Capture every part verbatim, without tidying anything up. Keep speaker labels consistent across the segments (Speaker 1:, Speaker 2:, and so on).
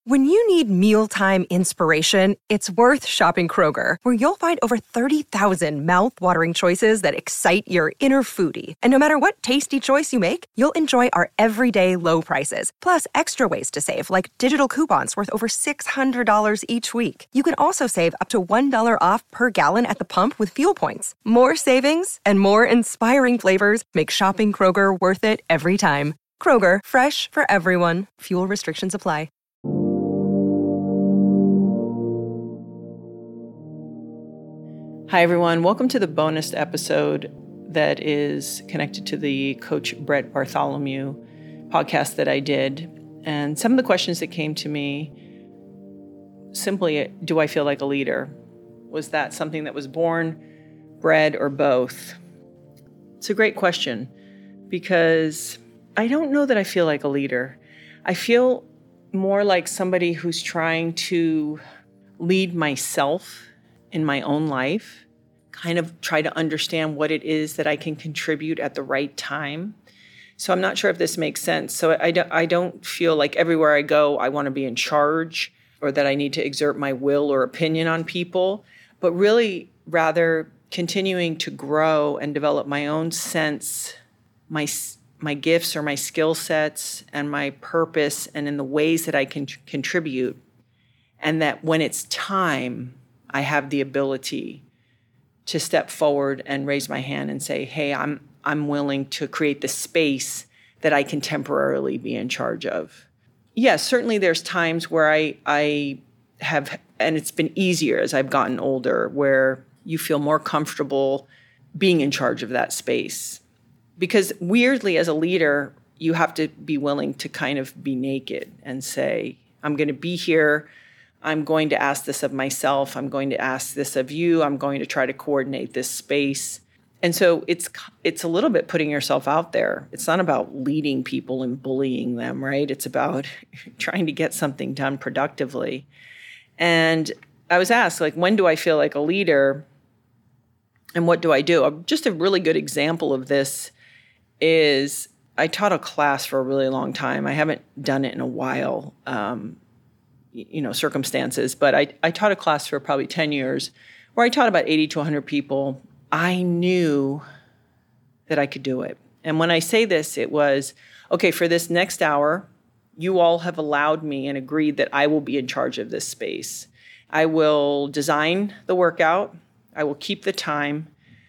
Speaker 1: When you need mealtime inspiration, it's worth shopping Kroger, where you'll find over thirty thousand mouth-watering choices that excite your inner foodie. And no matter what tasty choice you make, you'll enjoy our everyday low prices, plus extra ways to save, like digital coupons worth over six hundred dollars each week. You can also save up to one dollar off per gallon at the pump with fuel points. More savings and more inspiring flavors make shopping Kroger worth it every time. Kroger, fresh for everyone. Fuel restrictions apply.
Speaker 2: Hi, everyone. Welcome to the bonus episode that is connected to the Coach Brett Bartholomew podcast that I did. And some of the questions that came to me, simply, do I feel like a leader? Was that something that was born, bred, or both? It's a great question because I don't know that I feel like a leader. I feel more like somebody who's trying to lead myself in my own life, kind of try to understand what it is that I can contribute at the right time. So I'm not sure if this makes sense. So I don't, I don't feel like everywhere I go, I want to be in charge or that I need to exert my will or opinion on people, but really rather continuing to grow and develop my own sense, my my gifts or my skill sets and my purpose and in the ways that I can t- contribute. And that when it's time, I have the ability to step forward and raise my hand and say, hey, I'm I'm willing to create the space that I can temporarily be in charge of. Yes, certainly there's times where I I have, and it's been easier as I've gotten older, where you feel more comfortable being in charge of that space. Because weirdly, as a leader, you have to be willing to kind of be naked and say, I'm going to be here. I'm going to ask this of myself. I'm going to ask this of you. I'm going to try to coordinate this space. And so it's it's a little bit putting yourself out there. It's not about leading people and bullying them, right? It's about trying to get something done productively. And I was asked, like, when do I feel like a leader? And what do I do? Just a really good example of this is I taught a class for a really long time. I haven't done it in a while. Um, you know, circumstances, but I, I taught a class for probably ten years where I taught about eighty to one hundred people. I knew that I could do it. And when I say this, it was, okay, for this next hour, you all have allowed me and agreed that I will be in charge of this space. I will design the workout. I will keep the time.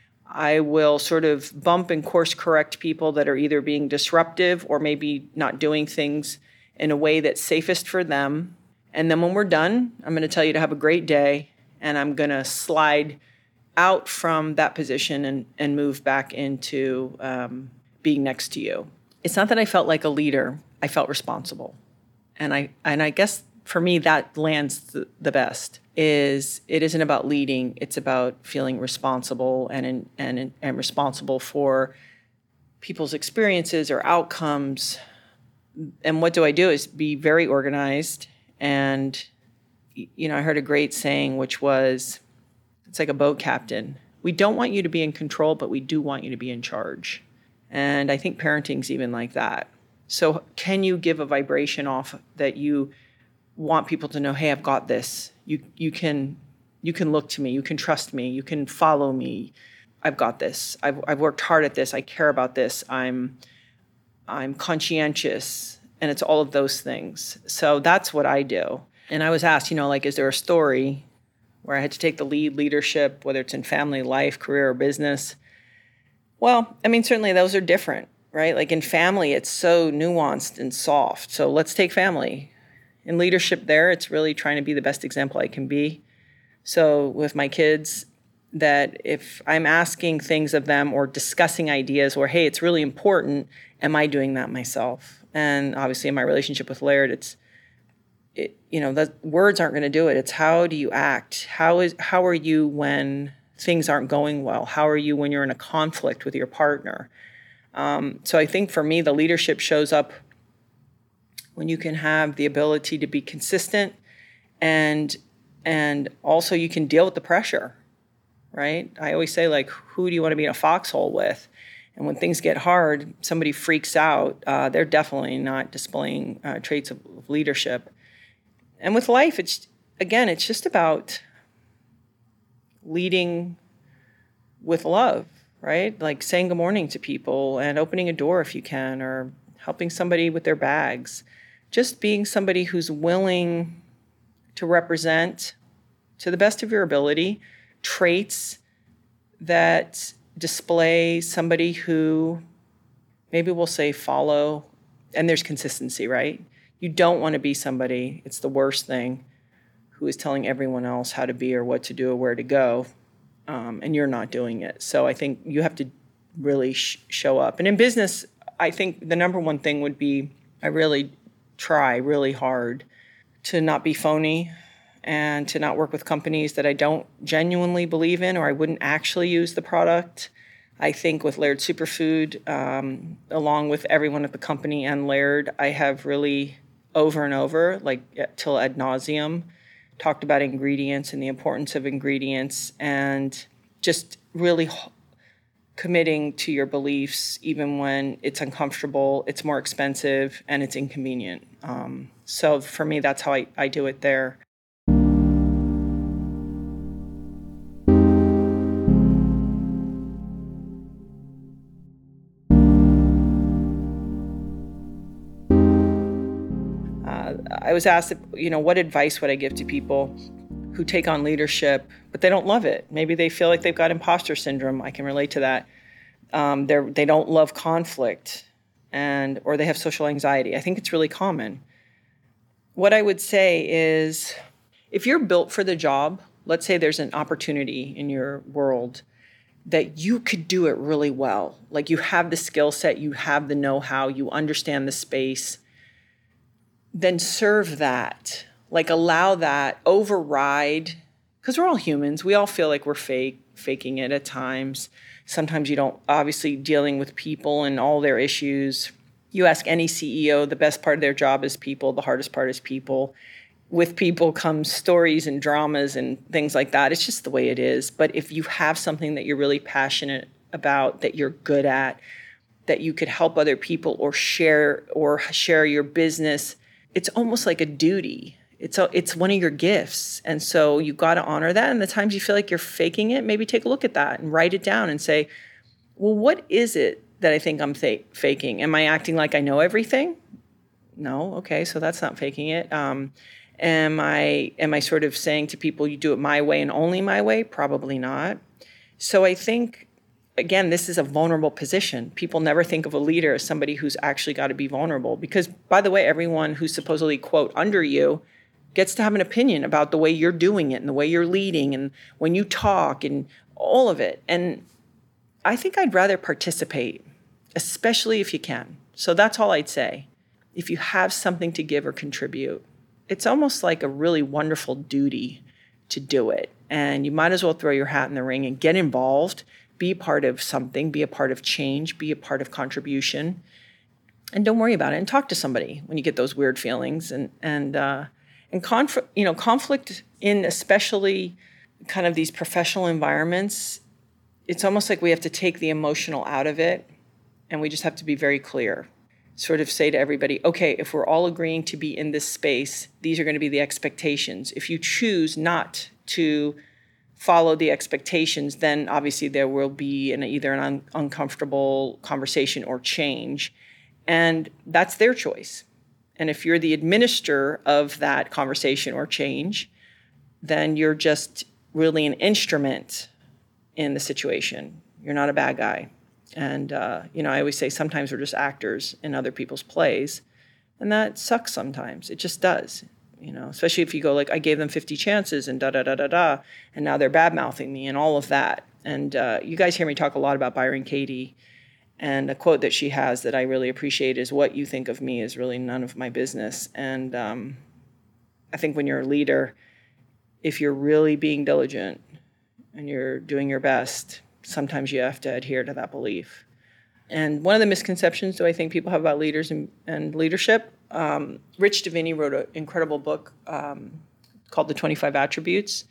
Speaker 2: I will sort of bump and course correct people that are either being disruptive or maybe not doing things in a way that's safest for them. And then when we're done, I'm going to tell you to have a great day, and I'm going to slide out from that position and, and move back into um, being next to you. It's not that I felt like a leader. I felt responsible. And I and I guess for me that lands the, the best, is it isn't about leading. It's about feeling responsible and, and, and responsible for people's experiences or outcomes. And what do I do is be very organized. And, you know, I heard a great saying, which was, it's like a boat captain. We don't want you to be in control, but we do want you to be in charge. And I think parenting's even like that. So can you give a vibration off that you want people to know, hey, I've got this. You you can you can look to me. You can trust me. You can follow me. I've got this. I've I've worked hard at this. I care about this. I'm I'm conscientious. And it's all of those things. So that's what I do. And I was asked, you know, like, is there a story where I had to take the lead leadership, whether it's in family, life, career, or business? Well, I mean, certainly those are different, right? Like in family, it's so nuanced and soft. So let's take family. In leadership there, it's really trying to be the best example I can be. So with my kids, that if I'm asking things of them or discussing ideas where, hey, it's really important, am I doing that myself? And obviously in my relationship with Laird, it's, it, you know, the words aren't going to do it. It's how do you act? How is how are you when things aren't going well? How are you when you're in a conflict with your partner? Um, so I think for me, the leadership shows up when you can have the ability to be consistent and and also you can deal with the pressure, right? I always say, like, who do you want to be in a foxhole with? And when things get hard, somebody freaks out, uh, they're definitely not displaying uh, traits of leadership. And with life, it's, again, it's just about leading with love, right? Like saying good morning to people and opening a door if you can, or helping somebody with their bags. Just being somebody who's willing to represent, to the best of your ability, traits that display somebody who maybe we'll say follow, and there's consistency, right? You don't want to be somebody, it's the worst thing, who is telling everyone else how to be or what to do or where to go, um, and you're not doing it. So I think you have to really sh- show up. And in business, I think the number one thing would be I really try really hard to not be phony and to not work with companies that I don't genuinely believe in or I wouldn't actually use the product. I think with Laird Superfood, um, along with everyone at the company and Laird, I have really over and over, like till ad nauseum, talked about ingredients and the importance of ingredients and just really h- committing to your beliefs even when it's uncomfortable, it's more expensive, and it's inconvenient. Um, so for me, that's how I, I do it there. Uh, I was asked, you know, what advice would I give to people who take on leadership, but they don't love it? Maybe they feel like they've got imposter syndrome. I can relate to that. Um, they're, they don't love conflict, and or they have social anxiety. I think it's really common. What I would say is, if you're built for the job, let's say there's an opportunity in your world that you could do it really well. Like you have the skill set, you have the know-how, you understand the space, then serve that. Like allow that, override, because we're all humans. We all feel like we're fake, faking it at times. Sometimes you don't, obviously dealing with people and all their issues. You ask any C E O, the best part of their job is people, the hardest part is people. With people comes stories and dramas and things like that. It's just the way it is. But if you have something that you're really passionate about, that you're good at, that you could help other people or share or share your business, it's almost like a duty. It's a, it's one of your gifts. And so you got to honor that. And the times you feel like you're faking it, maybe take a look at that and write it down and say, well, what is it that I think I'm fa- faking? Am I acting like I know everything? No. Okay. So that's not faking it. Um, am I, am I sort of saying to people, you do it my way and only my way? Probably not. So I think, again, this is a vulnerable position. People never think of a leader as somebody who's actually got to be vulnerable because, by the way, everyone who's supposedly, quote, under you gets to have an opinion about the way you're doing it and the way you're leading and when you talk and all of it. And I think I'd rather participate, especially if you can. So that's all I'd say. If you have something to give or contribute, it's almost like a really wonderful duty to do it. And you might as well throw your hat in the ring and get involved, be a part of something, be a part of change, be a part of contribution. And don't worry about it and talk to somebody when you get those weird feelings. And, and, uh, and conflict, you know, conflict in especially kind of these professional environments, it's almost like we have to take the emotional out of it and we just have to be very clear. Sort of say to everybody, okay, if we're all agreeing to be in this space, these are going to be the expectations. If you choose not to follow the expectations, then obviously there will be an, either an un- uncomfortable conversation or change. And that's their choice. And if you're the administrator of that conversation or change, then you're just really an instrument in the situation. You're not a bad guy. And, uh, you know, I always say sometimes we're just actors in other people's plays. And that sucks sometimes. It just does. You know, especially if you go like, I gave them fifty chances and da-da-da-da-da, and now they're bad-mouthing me and all of that. And uh, you guys hear me talk a lot about Byron Katie. And a quote that she has that I really appreciate is, what you think of me is really none of my business. And um, I think when you're a leader, if you're really being diligent and you're doing your best, sometimes you have to adhere to that belief. And one of the misconceptions do I think people have about leaders and, and leadership, um, Rich Davini wrote an incredible book um, called The twenty-five Attributes.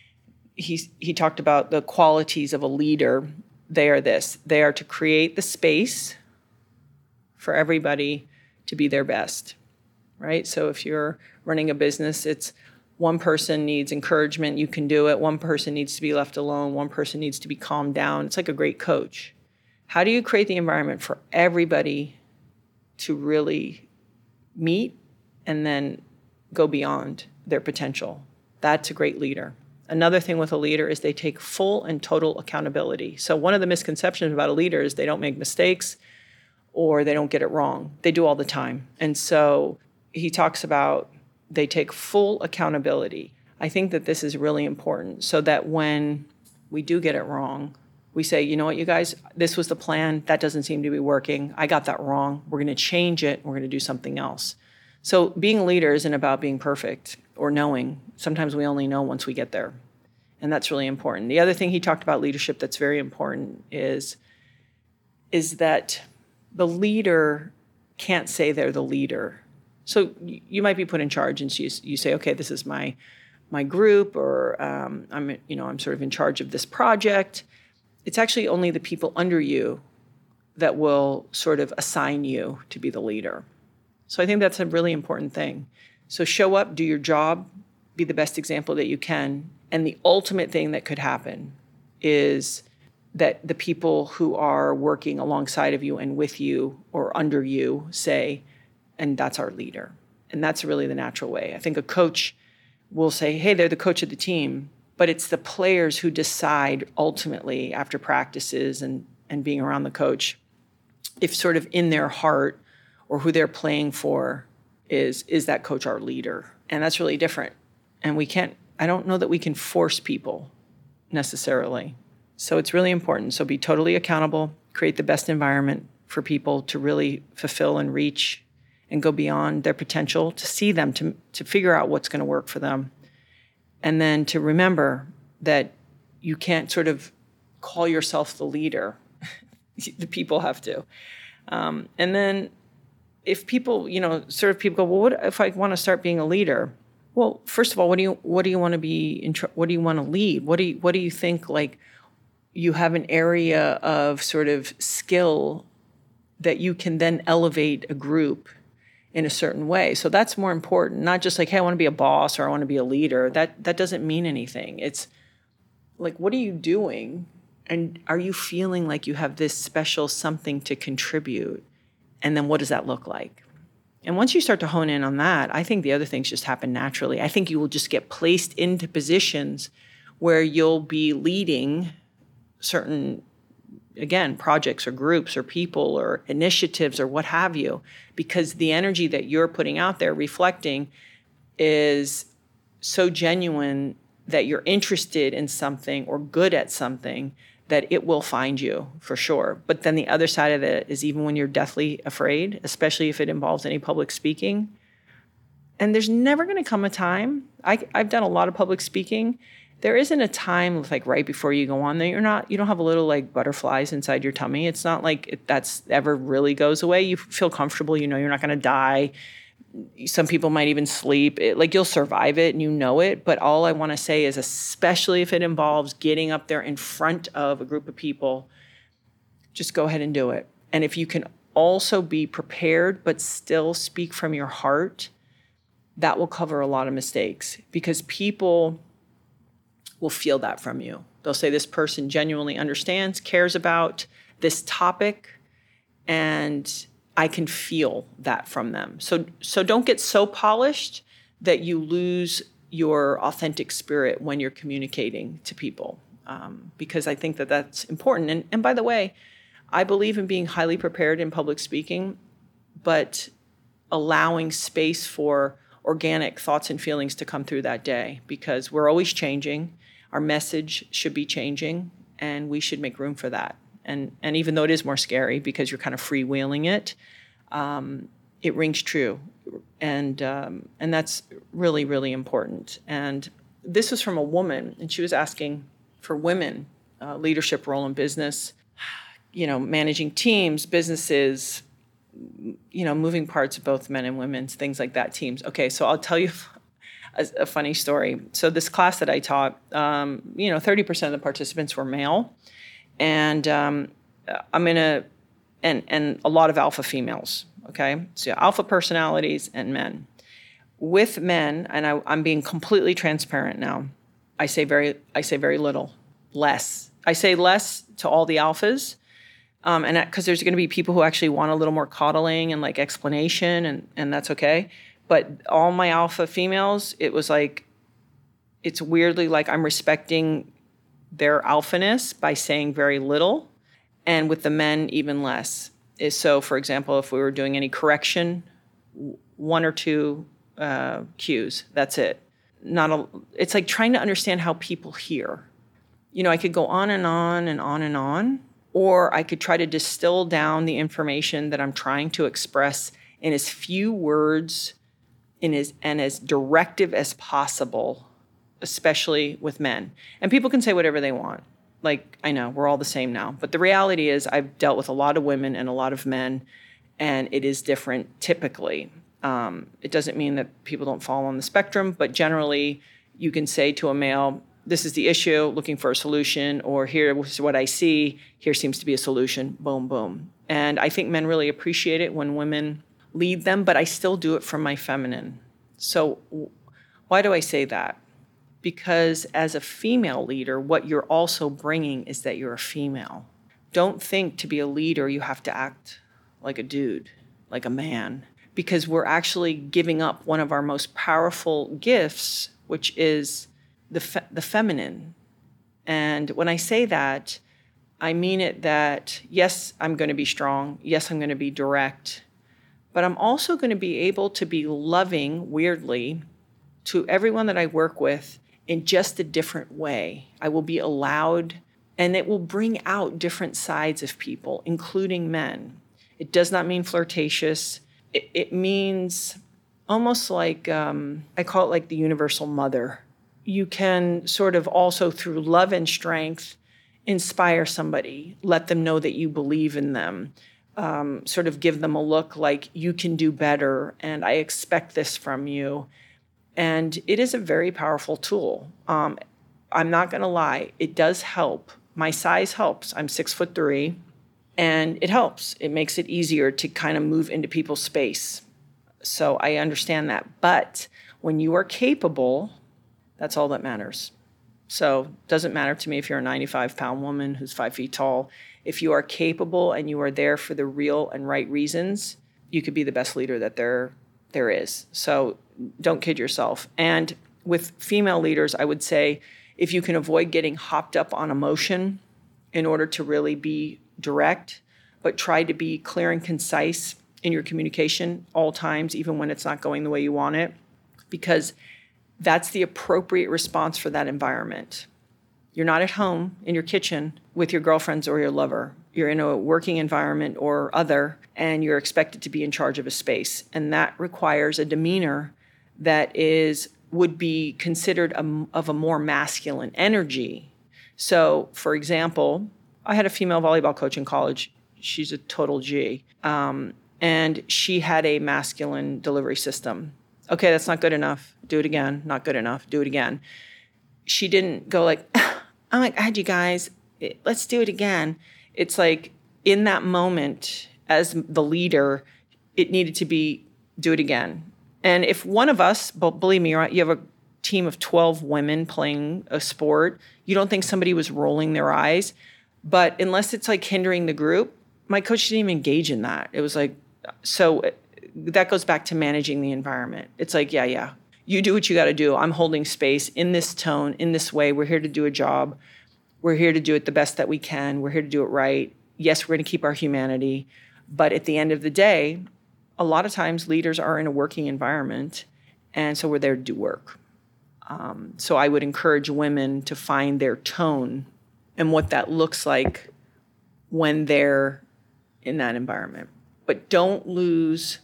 Speaker 2: He, he talked about the qualities of a leader. They are this. They are to create the space for everybody to be their best, right? So if you're running a business, it's one person needs encouragement, you can do it. One person needs to be left alone. One person needs to be calmed down. It's like a great coach. How do you create the environment for everybody to really meet and then go beyond their potential? That's a great leader. Another thing with a leader is they take full and total accountability. So one of the misconceptions about a leader is they don't make mistakes or they don't get it wrong. They do all the time. And so he talks about they take full accountability. I think that this is really important so that when we do get it wrong, we say, you know what, you guys, this was the plan. That doesn't seem to be working. I got that wrong. We're going to change it. We're going to do something else. So being a leader isn't about being perfect or knowing. Sometimes we only know once we get there. And that's really important. The other thing he talked about leadership that's very important is, is that the leader can't say they're the leader. So you might be put in charge and you, you say, okay, this is my my group, or um, I'm you know I'm sort of in charge of this project. It's actually only the people under you that will sort of assign you to be the leader. So I think that's a really important thing. So show up, do your job, be the best example that you can. And the ultimate thing that could happen is that the people who are working alongside of you and with you or under you say, and that's our leader. And that's really the natural way. I think a coach will say, hey, they're the coach of the team, but it's the players who decide ultimately after practices and, and being around the coach, if sort of in their heart or who they're playing for is, is that coach our leader? And that's really different. And we can't, I don't know that we can force people necessarily. So it's really important. So be totally accountable, create the best environment for people to really fulfill and reach and go beyond their potential, to see them, to, to figure out what's going to work for them. And then to remember that you can't sort of call yourself the leader. The people have to. Um, and then if people, you know, sort of people go, well, what if I want to start being a leader? Well, first of all, what do you what do you want to be in? What do you want to lead? What do you what do you think like you have an area of sort of skill that you can then elevate a group in a certain way? So that's more important. Not just like, hey, I want to be a boss or I want to be a leader. That that doesn't mean anything. It's like, what are you doing? And are you feeling like you have this special something to contribute? And then what does that look like? And once you start to hone in on that, I think the other things just happen naturally. I think you will just get placed into positions where you'll be leading certain, again, projects or groups or people or initiatives or what have you, because the energy that you're putting out there reflecting is so genuine that you're interested in something or good at something that it will find you for sure. But then the other side of it is even when you're deathly afraid, especially if it involves any public speaking, and there's never going to come a time, I, I've done a lot of public speaking, there isn't a time like right before you go on that you're not, you don't have a little like butterflies inside your tummy. It's not like it, that's ever really goes away. You feel comfortable, you know you're not going to die. Some people might even sleep. It, like you'll survive it and you know it. But all I want to say is, especially if it involves getting up there in front of a group of people, just go ahead and do it. And if you can also be prepared but still speak from your heart, that will cover a lot of mistakes, because people will feel that from you. They'll say this person genuinely understands, cares about this topic, and I can feel that from them. So so don't get so polished that you lose your authentic spirit when you're communicating to people, um, because I think that that's important. And, and by the way, I believe in being highly prepared in public speaking, but allowing space for organic thoughts and feelings to come through that day, because we're always changing. Our message should be changing, and we should make room for that. And and even though it is more scary because you're kind of freewheeling it, um, it rings true. And um, and that's really, really important. And this was from a woman, and she was asking for women, uh, leadership role in business, you know, managing teams, businesses, you know, moving parts of both men and women's, things like that, teams. Okay, so I'll tell you a, a funny story. So this class that I taught, um, you know, thirty percent of the participants were male. And um, I'm in a, and, and a lot of alpha females, okay? So alpha personalities and men. With men, and I, I'm being completely transparent now, I say very, I say very little, less. I say less to all the alphas, um, and because there's going to be people who actually want a little more coddling and like explanation, and and that's okay. But all my alpha females, it was like, it's weirdly like I'm respecting their alphaness by saying very little, and with the men even less. Is so, for example, if we were doing any correction, one or two uh, cues, that's it. Not a. It's like trying to understand how people hear. You know, I could go on and on and on and on, or I could try to distill down the information that I'm trying to express in as few words in as, and as directive as possible, especially with men. And people can say whatever they want. Like, I know, we're all the same now. But the reality is I've dealt with a lot of women and a lot of men, and it is different typically. Um, it doesn't mean that people don't fall on the spectrum, but generally you can say to a male, this is the issue, looking for a solution, or here's what I see, here seems to be a solution, boom, boom. And I think men really appreciate it when women lead them, but I still do it from my feminine. So why do I say that? Because as a female leader, what you're also bringing is that you're a female. Don't think to be a leader you have to act like a dude, like a man, because we're actually giving up one of our most powerful gifts, which is the fe- the feminine. And when I say that, I mean it that, yes, I'm going to be strong. Yes, I'm going to be direct. But I'm also going to be able to be loving, weirdly, to everyone that I work with in just a different way. I will be allowed, and it will bring out different sides of people, including men. It does not mean flirtatious. It, it means almost like, um, I call it like the universal mother. You can sort of also, through love and strength, inspire somebody, let them know that you believe in them, um, sort of give them a look like you can do better, and I expect this from you. And it is a very powerful tool. Um, I'm not going to lie, it does help. My size helps. I'm six foot three. And it helps. It makes it easier to kind of move into people's space. So I understand that. But when you are capable, that's all that matters. So it doesn't matter to me if you're a ninety-five pound woman who's five feet tall. If you are capable and you are there for the real and right reasons, you could be the best leader that there, there is. So don't kid yourself. And with female leaders, I would say if you can avoid getting hopped up on emotion in order to really be direct, but try to be clear and concise in your communication all times, even when it's not going the way you want it, because that's the appropriate response for that environment. You're not at home in your kitchen with your girlfriends or your lover. You're in a working environment or other, and you're expected to be in charge of a space. And that requires a demeanor that is would be considered a, of a more masculine energy. So, for example, I had a female volleyball coach in college. She's a total G. Um, and she had a masculine delivery system. Okay, that's not good enough. Do it again. Not good enough. Do it again. She didn't go like, oh my God, you guys, let's do it again. It's like in that moment, as the leader, it needed to be do it again. And if one of us, but believe me, you have a team of twelve women playing a sport, you don't think somebody was rolling their eyes. But unless it's like hindering the group, my coach didn't even engage in that. It was like, so that goes back to managing the environment. It's like, yeah, yeah, you do what you got to do. I'm holding space in this tone, in this way. We're here to do a job. We're here to do it the best that we can. We're here to do it right. Yes, we're going to keep our humanity. But at the end of the day, a lot of times leaders are in a working environment, and so we're there to do work. Um, so I would encourage women to find their tone and what that looks like when they're in that environment. But don't lose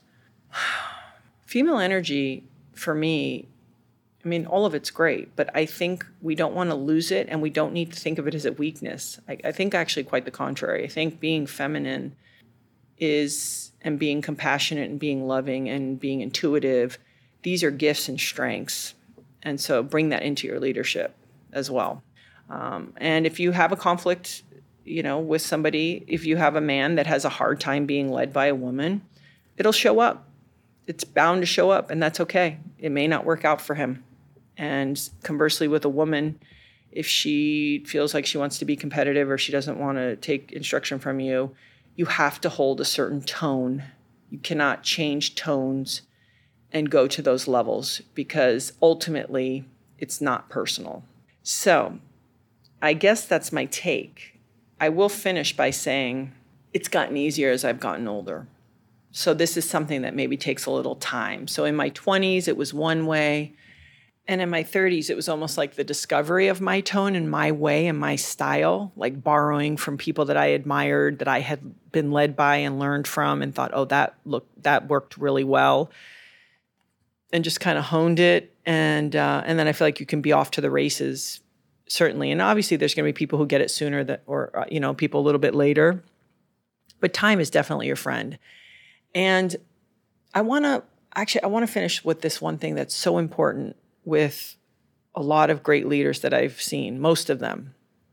Speaker 2: female energy. For me, I mean, all of it's great, but I think we don't want to lose it, and we don't need to think of it as a weakness. I, I think actually quite the contrary. I think being feminine is, and being compassionate and being loving and being intuitive, these are gifts and strengths. And so bring that into your leadership as well. Um, and if you have a conflict, you know, with somebody, if you have a man that has a hard time being led by a woman, it'll show up. It's bound to show up, and that's okay. it may not work out for him. And conversely, with a woman, if she feels like she wants to be competitive or she doesn't want to take instruction from you, you have to hold a certain tone. You cannot change tones and go to those levels because ultimately it's not personal. So I guess that's my take. I will finish by saying it's gotten easier as I've gotten older. So this is something that maybe takes a little time. So in my twenties, it was one way. And in my thirties, it was almost like the discovery of my tone and my way and my style, like borrowing from people that I admired, that I had been led by and learned from and thought, oh, that look, that worked really well. And just kind of honed it. And uh, and then I feel like you can be off to the races, certainly. And obviously there's going to be people who get it sooner that, or, uh, you know, people a little bit later. But time is definitely your friend. And I want to, actually, I want to finish with this one thing that's so important with a lot of great leaders that I've seen, most of them.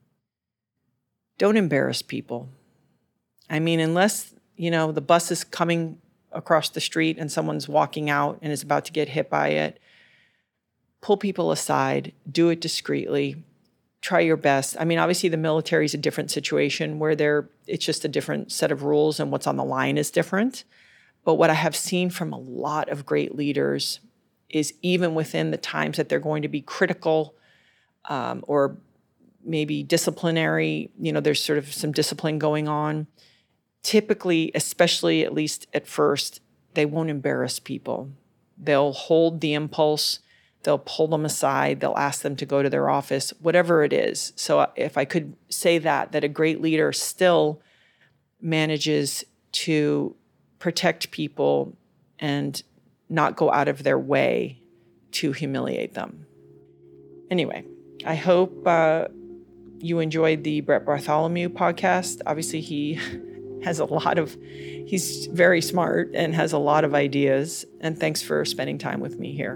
Speaker 2: Don't embarrass people. I mean, unless, you know, the bus is coming across the street and someone's walking out and is about to get hit by it, pull people aside, do it discreetly, try your best. I mean, obviously the military is a different situation where they're, it's just a different set of rules and what's on the line is different. But what I have seen from a lot of great leaders is even within the times that they're going to be critical um, or maybe disciplinary, you know, there's sort of some discipline going on. Typically, especially at least at first, they won't embarrass people. They'll hold the impulse. They'll pull them aside. They'll ask them to go to their office, whatever it is. So if I could say that, that a great leader still manages to protect people and not go out of their way to humiliate them. Anyway, I hope uh, you enjoyed the Brett Bartholomew podcast. Obviously, he has a lot of, he's very smart and has a lot of ideas. And thanks for spending time with me here.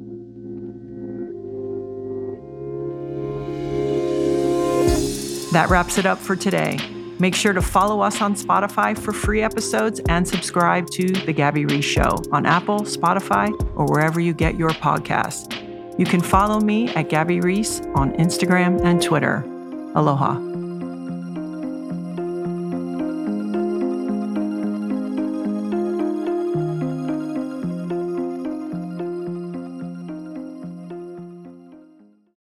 Speaker 2: That wraps it up for today. Make sure to follow us on Spotify for free episodes and subscribe to The Gabby Reece Show on Apple, Spotify, or wherever you get your podcasts. You can follow me at Gabby Reece on Instagram and Twitter. Aloha.